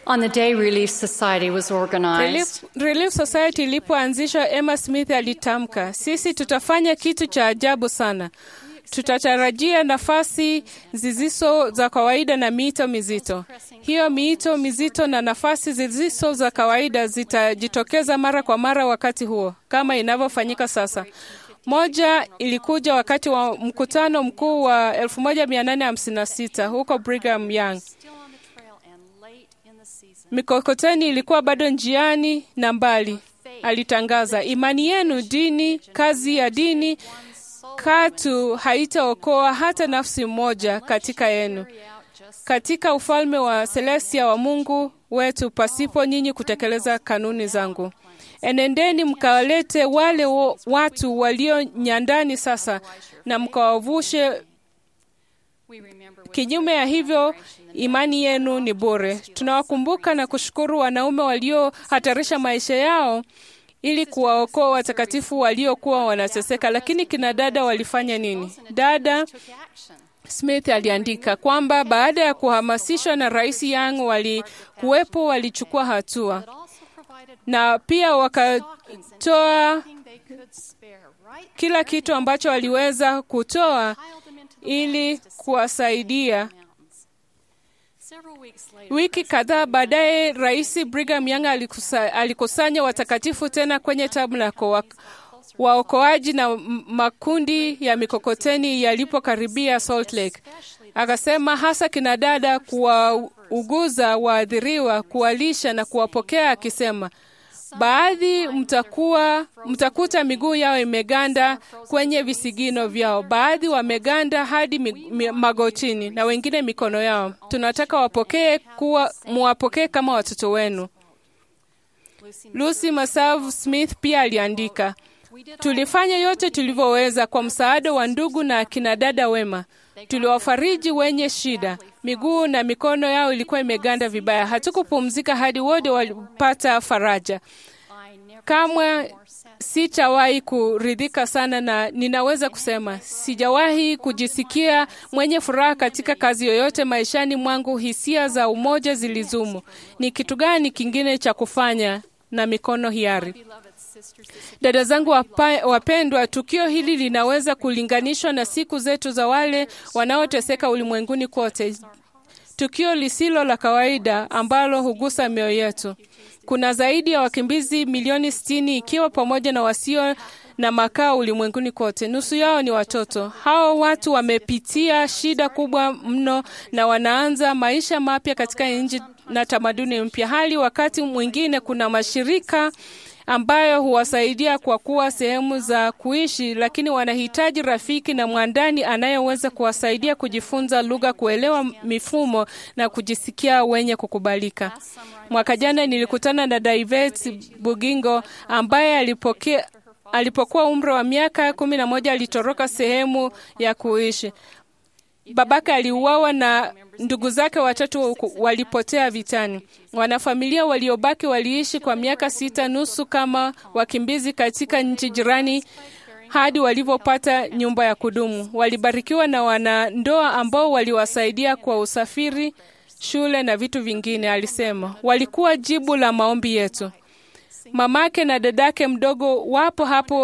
On the day Relief Society was organized, Relief Society ilipoanzishwa, Emma Smith alitamka, sisi tutafanya kitu cha ajabu sana. Tutatarajia nafasi zisizo za kawaida na miito mizito. Hiyo miito mizito na nafasi zisizo za kawaida zitajitokeza mara kwa mara wakati huo, kama inavyofanyika sasa. Moja ilikuja wakati wa mkutano mkuu wa 1856 huko Brigham Young. Mikokoteni ilikuwa bado njiani na mbali. Alitangaza, imani yenu, dini, kazi ya dini, katu haitaokoa hata nafsi moja katika yenu, katika ufalme wa Celestia wa Mungu wetu, pasipo nyinyi kutekeleza kanuni zangu. Enendeni mkawalete wale watu walio nyandani sasa na mkawavushe. Kinyume ya hivyo, imani yenu ni bure. Tunawakumbuka na kushukuru wanaume waliohatarisha maisha yao ili kuwaokoa watakatifu waliokuwa wanateseka. Lakini kina dada walifanya nini? Dada Smith aliandika kwamba baada ya kuhamasishwa na Rais Young walichukua hatua, na pia wakatoa kila kitu ambacho waliweza kutoa ili kuwasaidia. Wiki kadhaa baadaye, Rais Brigham Young alikusanya watakatifu tena kwenye tabernakulo. Waokoaji na makundi ya mikokoteni yalipokaribia Salt Lake, akasema hasa kina dada, kuwauguza waathiriwa, kuwalisha na kuwapokea, akisema baadhi mtakuta miguu yao imeganda kwenye visigino vyao, baadhi wameganda hadi magotini, na wengine mikono yao. Tunataka muwapokee kama watoto wenu. Lucy Masavu Smith pia aliandika, tulifanya yote tulivyoweza kwa msaada wa ndugu na akina dada wema. Tuliwafariji wenye shida. Miguu na mikono yao ilikuwa imeganda vibaya. Hatukupumzika hadi wote walipata faraja. Kamwe sitawahi kuridhika sana, na ninaweza kusema sijawahi kujisikia mwenye furaha katika kazi yoyote maishani mwangu. Hisia za umoja zilizumu. Ni kitu gani kingine cha kufanya na mikono hiari? Dada zangu wapendwa, tukio hili linaweza kulinganishwa na siku zetu za wale wanaoteseka ulimwenguni kote. Tukio lisilo la kawaida ambalo hugusa mioyo yetu. Kuna zaidi ya wakimbizi milioni 60, ikiwa pamoja na wasio na makao ulimwenguni kote. Nusu yao ni watoto. Hao watu wamepitia shida kubwa mno na wanaanza maisha mapya katika nchi na tamaduni mpya. Hali wakati mwingine kuna mashirika ambayo huwasaidia kwa kuwa sehemu za kuishi, lakini wanahitaji rafiki na mwandani anayeweza kuwasaidia kujifunza lugha, kuelewa mifumo na kujisikia wenye kukubalika. Mwaka jana nilikutana na David Bugingo ambaye alipokuwa umri wa miaka 11 alitoroka sehemu ya kuishi. Babake aliuawa na ndugu zake watatu walipotea vitani. Wanafamilia waliobaki waliishi kwa miaka 6.5 kama wakimbizi katika nchi jirani hadi walipopata nyumba ya kudumu. Walibarikiwa na wanandoa ambao waliwasaidia kwa usafiri, shule na vitu vingine. Alisema walikuwa jibu la maombi yetu. Mamake na dadake mdogo wapo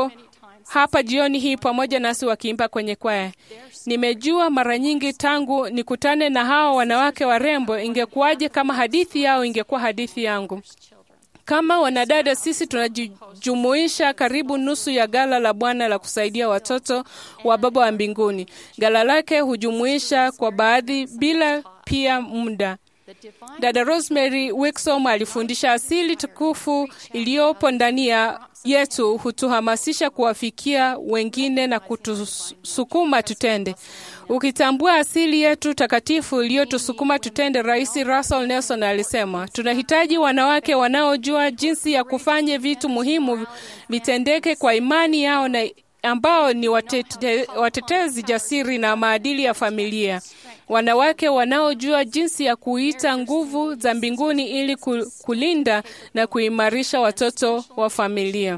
hapa jioni hii pamoja nasi wakiimba kwenye kwaya. Nimejua mara nyingi tangu nikutane na hao wanawake warembo, ingekuwaje kama hadithi yao ingekuwa hadithi yangu. Kama wanadada, sisi tunajumuisha karibu nusu ya gala la Bwana la kusaidia watoto wa Baba wa mbinguni. Gala lake hujumuisha kwa baadhi bila pia muda. Dada Rosemary Wixom alifundisha asili tukufu iliyopo ndani yetu hutuhamasisha kuwafikia wengine na kutusukuma tutende. Ukitambua asili yetu takatifu iliyotusukuma tutende, Rais Russell Nelson alisema, tunahitaji wanawake wanaojua jinsi ya kufanya vitu muhimu vitendeke kwa imani yao na ambao ni watetezi jasiri na maadili ya familia. Wanawake wanaojua jinsi ya kuita nguvu za mbinguni ili kulinda na kuimarisha watoto wa familia.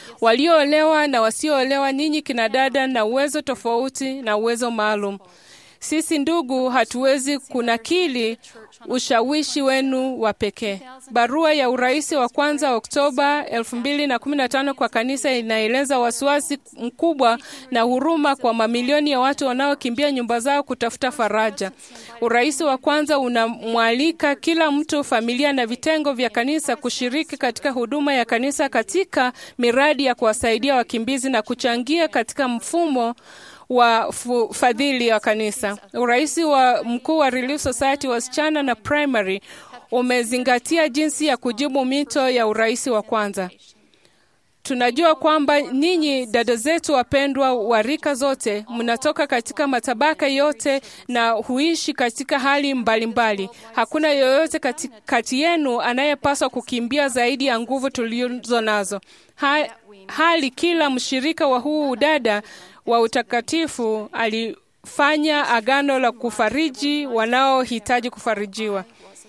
Walioolewa na wasioolewa, ninyi kina dada na uwezo tofauti na uwezo maalum. Sisi ndugu hatuwezi kunakili ushawishi wenu wa pekee. Barua ya urais wa kwanza Oktoba 2015 kwa kanisa inaeleza wasiwasi mkubwa na huruma kwa mamilioni ya watu wanaokimbia nyumba zao kutafuta faraja. Urais wa kwanza unamwalika kila mtu, familia na vitengo vya kanisa kushiriki katika huduma ya kanisa katika miradi ya kuwasaidia wakimbizi na kuchangia katika mfumo wa fadhili wa kanisa. Urais wa mkuu wa Relief Society wasichana na primary umezingatia jinsi ya kujibu mito ya urais wa kwanza. Tunajua kwamba ninyi dada zetu wapendwa wa rika zote mnatoka katika matabaka yote na huishi katika hali mbalimbali. Hakuna yoyote kati yenu anayepaswa kukimbia zaidi ya nguvu tulizo nazo. Hali kila mshirika wa huu udada wa utakatifu alifanya agano la kufariji wanaohitaji kufarijiwa.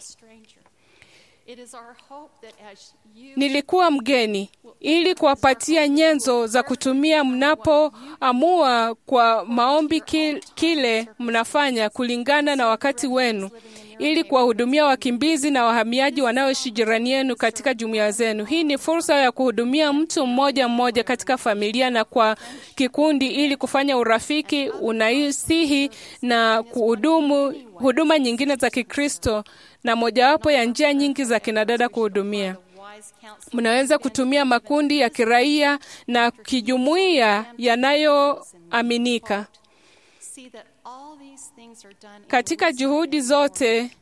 Nilikuwa mgeni ili kuwapatia nyenzo za kutumia mnapoamua kwa maombi kile mnafanya kulingana na wakati wenu, ili kuwahudumia wakimbizi na wahamiaji wanaoishi jirani yenu katika jumuiya zenu. Hii ni fursa ya kuhudumia mtu mmoja mmoja katika familia na kwa kikundi, ili kufanya urafiki, unaisihi na kuhudumu huduma nyingine za Kikristo, na mojawapo ya njia nyingi za kinadada kuhudumia. Mnaweza kutumia makundi ya kiraia na kijumuiya yanayoaminika. Katika juhudi zote,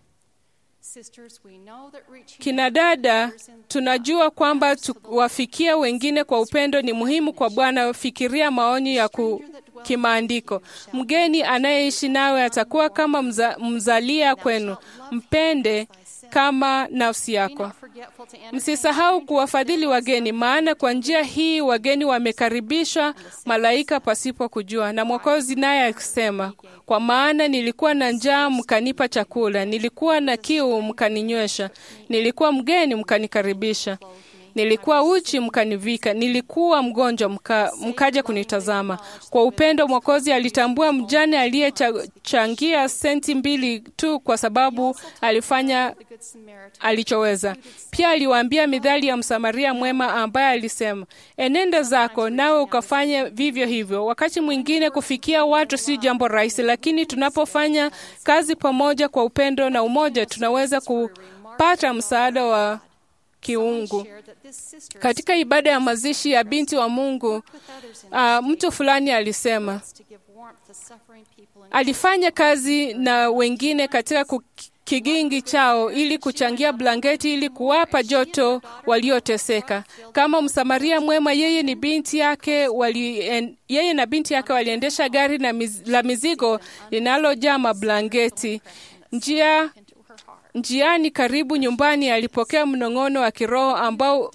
kinadada, tunajua kwamba tuwafikia wengine kwa upendo ni muhimu kwa Bwana. Fikiria maoni ya kimaandiko. Mgeni anayeishi nawe atakuwa kama mzalia kwenu. Mpende kama nafsi yako. Msisahau kuwafadhili wageni, maana kwa njia hii wageni wamekaribishwa malaika pasipo kujua. Na Mwokozi naye akisema, kwa maana nilikuwa na njaa mkanipa chakula, nilikuwa na kiu mkaninywesha, nilikuwa mgeni mkanikaribisha, nilikuwa uchi mkanivika, nilikuwa mgonjwa mkaja kunitazama. Kwa upendo Mwokozi alitambua mjane aliyechangia senti 2 tu kwa sababu alifanya alichoweza. Pia aliwaambia mithali ya Msamaria mwema ambaye alisema, enenda zako nawe ukafanya vivyo hivyo. Wakati mwingine kufikia watu si jambo rahisi, lakini tunapofanya kazi pamoja kwa upendo na umoja, tunaweza kupata msaada wa kiungu. Katika ibada ya mazishi ya binti wa Mungu, mtu fulani alisema alifanya kazi na wengine katika kigingi chao ili kuchangia blanketi ili kuwapa joto walioteseka. Kama Msamaria mwema, yeye na binti yake waliendesha gari la mizigo linalojaa mablanketi. Njiani karibu nyumbani alipokea mnong'ono wa kiroho ambao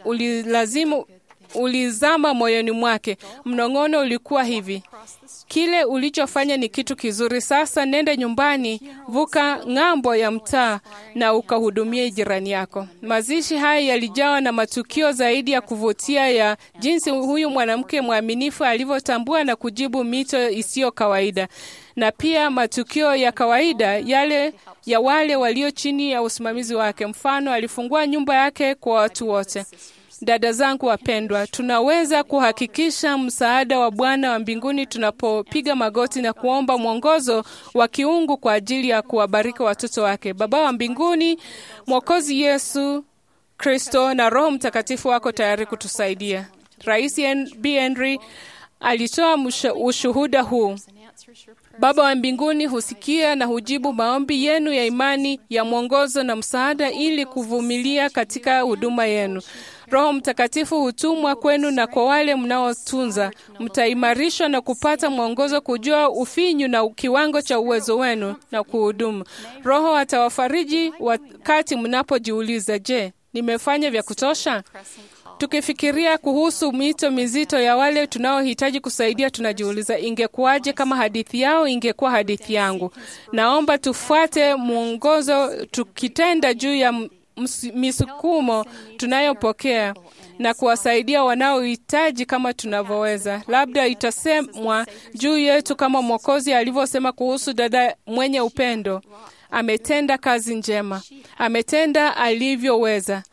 ulizama moyoni mwake. Mnong'ono ulikuwa hivi: kile ulichofanya ni kitu kizuri. Sasa nenda nyumbani, vuka ng'ambo ya mtaa na ukahudumie jirani yako. Mazishi haya yalijawa na matukio zaidi ya kuvutia ya jinsi huyu mwanamke mwaminifu alivyotambua na kujibu mito isiyo kawaida, na pia matukio ya kawaida yale ya wale walio chini ya usimamizi wake. Mfano, alifungua nyumba yake kwa watu wote. Dada zangu wapendwa, tunaweza kuhakikisha msaada wa Bwana wa mbinguni tunapopiga magoti na kuomba mwongozo wa kiungu kwa ajili ya kuwabariki watoto wake. Baba wa mbinguni, Mwokozi Yesu Kristo na Roho Mtakatifu wako tayari kutusaidia. Rais B. Henry alitoa ushuhuda huu: Baba wa mbinguni husikia na hujibu maombi yenu ya imani ya mwongozo na msaada ili kuvumilia katika huduma yenu. Roho Mtakatifu hutumwa kwenu na kwa wale mnaotunza. Mtaimarishwa na kupata mwongozo kujua ufinyu na kiwango cha uwezo wenu na kuhudumu. Roho atawafariji wakati mnapojiuliza, je, nimefanya vya kutosha? Tukifikiria kuhusu mito mizito ya wale tunaohitaji kusaidia, tunajiuliza, ingekuwaje kama hadithi yao ingekuwa hadithi yangu? Naomba tufuate mwongozo tukitenda juu ya misukumo tunayopokea na kuwasaidia wanaohitaji kama tunavyoweza. Labda itasemwa juu yetu kama Mwokozi alivyosema kuhusu dada mwenye upendo, ametenda kazi njema, ametenda alivyoweza.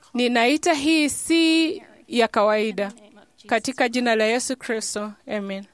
Ninaita hii si ya kawaida. Katika jina la Yesu Kristo, amen.